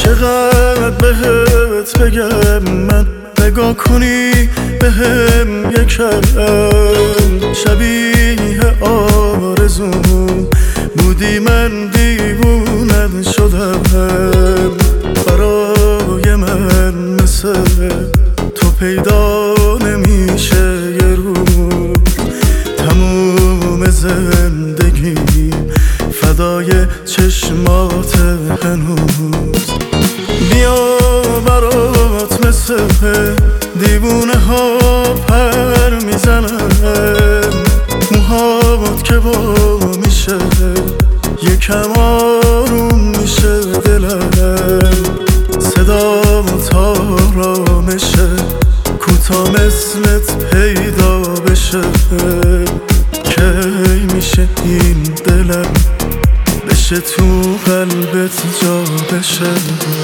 چقدر بهت بگم من، نگاه کنی بهم یکم. شبیه آرزوم بودی، من دیوونت شدم. برای من مثل تو پیدا نمیشه یه روز. تموم زندگی فدای چشمات هنوز. بیا برات مثل دیوونه ها پر میزنم. موهات که با میشه یکم آروم میشه دلم. صدات آرامشه کوتا مثلت پیدا بشه. کی میشه این دلم بشه تو قلبت جا بشه.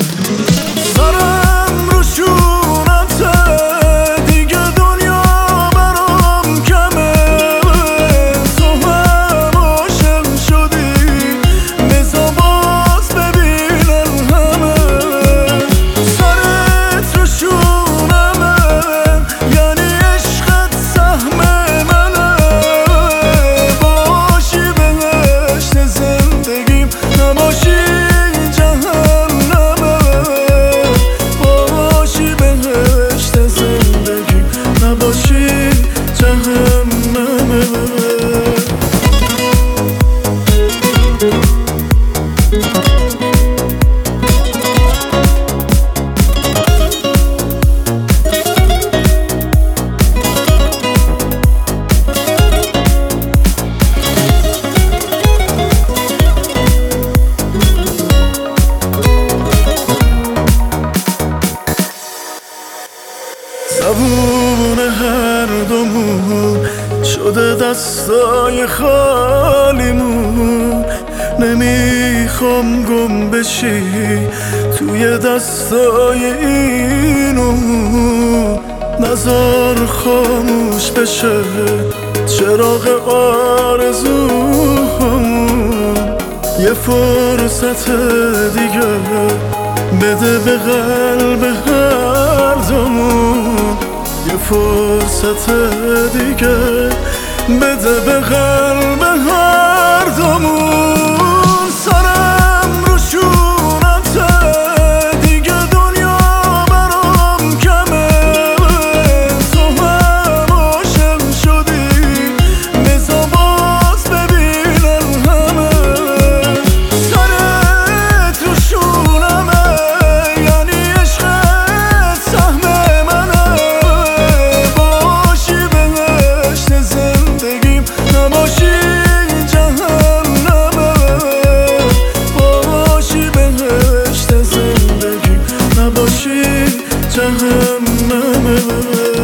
سرم رو شونته دیگه دنیا برام کمه. تو هم عاشق شدی بذار باز ببینن همه. سرت رو شونمه یعنی عشقت سهم منه. باشی بهشت زندگیم نباشی جهنمه. باشی بهشت زندگیم نباشی جهنمه. زبون هر دومون شده دستای خالیمون. نمیخوام گم بشی توی دستای اینو. نذار خاموش بشه چراغ آرزوهامون. یه فرصت دیگه بده به قلب هر دومون. یه فرصت دیگه بده به قلب هر دومون. سرم رو شونته دیگه دنیا برام کمه. تو هم عاشق شدی بذار باز ببینن همه. سرت رو شونمه یعنی عشقت سهم منه. باشی بهشت زندگیم نباشی جهنمه. باشی بهشت زندگیم نباشی جهنمه.